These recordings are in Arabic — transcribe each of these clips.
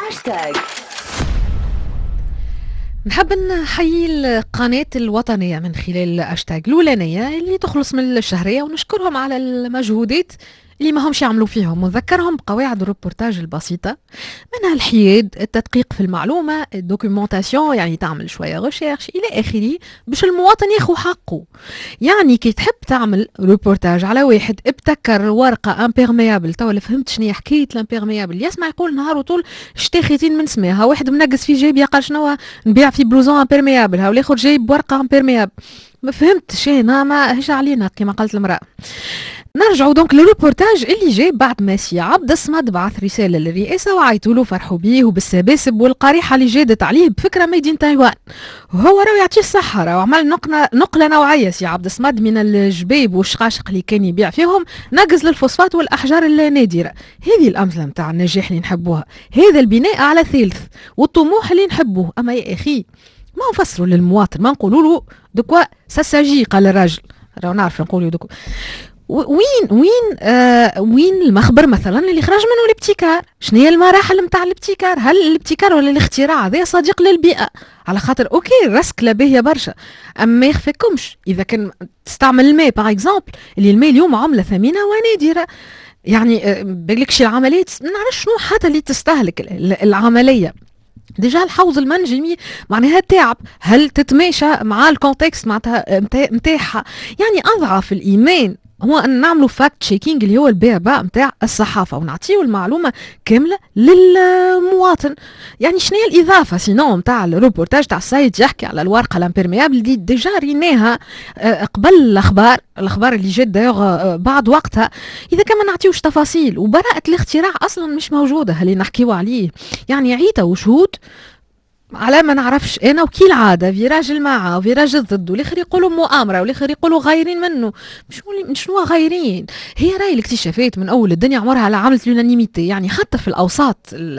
هاشتاج. نحب نحيي القناة الوطنية من خلال هاشتاج الأولانية اللي تخلص من الشهرية، ونشكرهم على المجهودات اللي ما همش يعملوا فيهم، ونذكرهم بقواعد الروبورتاج البسيطة، منها الحياد، التدقيق في المعلومة، الدوكيومنتاسيون، يعني تعمل شوية غوشيرش إلى آخره باش المواطن ياخو حقه. يعني كي تحب تعمل روبورتاج على واحد ابتكر ورقة امبيرميابل، توا فهمت شنو هي حكاية الامبيرميابل، يسمع يقول نهار وطول شتاخيتين من سماها، واحد منقص في جيب يقال شنو نبيع في بلوزون امبيرميابل، ها والاخر جايب ورقة امبيرميابل، ما فهمت شيء، ما هش علينا كما قالت المرأة. نرجعوا دونك للروبورتاج اللي جاي بعد ما سي عبد الصمد بعث رساله للرئاسه وعيطوا له فرحوا بيه وبالسباسب والقريحه اللي جادت عليه بفكره ميدين تايوان، وهو راهو يعطيه الصحه، راهو عمل نقله نوعيه سي عبد الصمد من الجبيب والشقاشق اللي كان يبيع فيهم، نقز للفوسفات والاحجار النادره. هذه الامثله نتاع النجاح اللي نحبوها، هذا البناء على ثالث والطموح اللي نحبوه. اما يا اخي ما نفسروا للمواطن، ما نقولوا له دكوا ساساجي، قال الراجل، راهو نعرف نقولوا دكوا وين المخبر مثلا اللي خرج منه الابتكار؟ شنو هي المراحل نتاع الابتكار؟ هل الابتكار ولا الاختراع هذا صديق للبيئه؟ على خاطر اوكي الرسك باهيه برشا، اما ما يخفيكمش اذا كان تستعمل الماء باغ اكزومبل، اللي الماء اليوم عمله ثمينه ونادره، يعني بالكش العمليات ما نعرفش شنو حتى اللي تستهلك العمليه. ديجا الحوض المنجمي معناها تعب، هل تتماشى مع الكونتكست متاعها؟ يعني اضعف الايمان هو ان نعملوا فاكت تشيكينج اللي هو البيع نتاع الصحافه، ونعطيو المعلومه كامله للمواطن. يعني شنو هي الاضافه سينو نتاع الروبورتاج تاع السايت يحكي على الورقه الامبيرميابل دي؟ ديجا ريناها قبل الاخبار اللي جات دايوغ بعد وقتها، اذا كان ما نعطيوش تفاصيل، وبراءه الاختراع اصلا مش موجوده اللي نحكيو عليه. يعني عيطه وشهود على ما نعرفش انا، وكيل عاده في راجل معه وفي راجل ضده، والاخر يقولوا مؤامره والاخر يقولوا غايرين منه. شنو غايرين؟ هي راي الاكتشافات من اول الدنيا عمرها على عملت اليونانيميتي، يعني حتى في الاوساط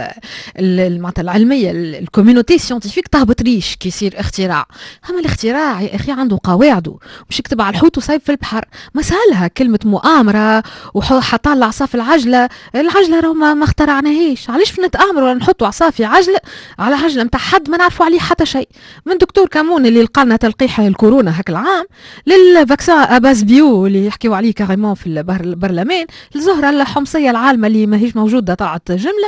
معناتها العلميه الكوميونيتي سيونتيفيك تهبط ريش كي يصير اختراع. اما الاختراع يا اخي عنده قواعده، مش يكتب على الحوت وصايب في البحر. مسهلها كلمه مؤامره وحط العصا في العجله راهو ما اخترعناهاش، علاش نتامروا نحطوا عصا في عجله على عجله نتاع حد ما نعرفوا عليه حتى شيء؟ من دكتور كامون اللي لقى تلقيح الكورونا هاك العام، للفاكسان اباس بيو اللي يحكيوا عليه كاريمون في البرلمان، الزهره الحمصيه العالمه اللي ماهيش موجوده طلعت جمله،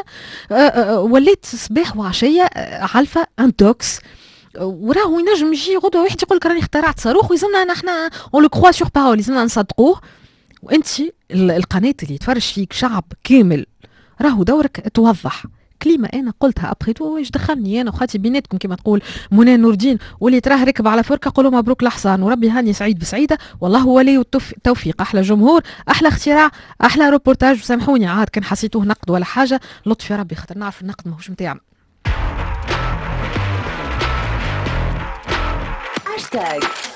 وليت صباح وعشيه عالفه انتوكس، وراهو ينجم يجي غدوه واحد يقول لك راني اخترعت صاروخ ويلزمنا نحن اون لو كروا سور باول، لازمنا نصدقوه. وانت القناه اللي يتفرج فيك شعب كامل راهو دورك توضح كلمة أنا قلتها أبخيتو، واش دخلني أنا وخاتي بيناتكم كما تقول منى نور الدين، واللي تراه ركب على فرقة قولوا مبروك الحصان، وربي هاني سعيد بسعيدة، والله هو ولي التوفيق. أحلى جمهور، أحلى اختراع، أحلى روبورتاج. وسامحوني عاد كان حسيتوه نقد ولا حاجة، لطف يا ربي خاطر نعرف النقد ماهوش متاعنا. هاشتاج.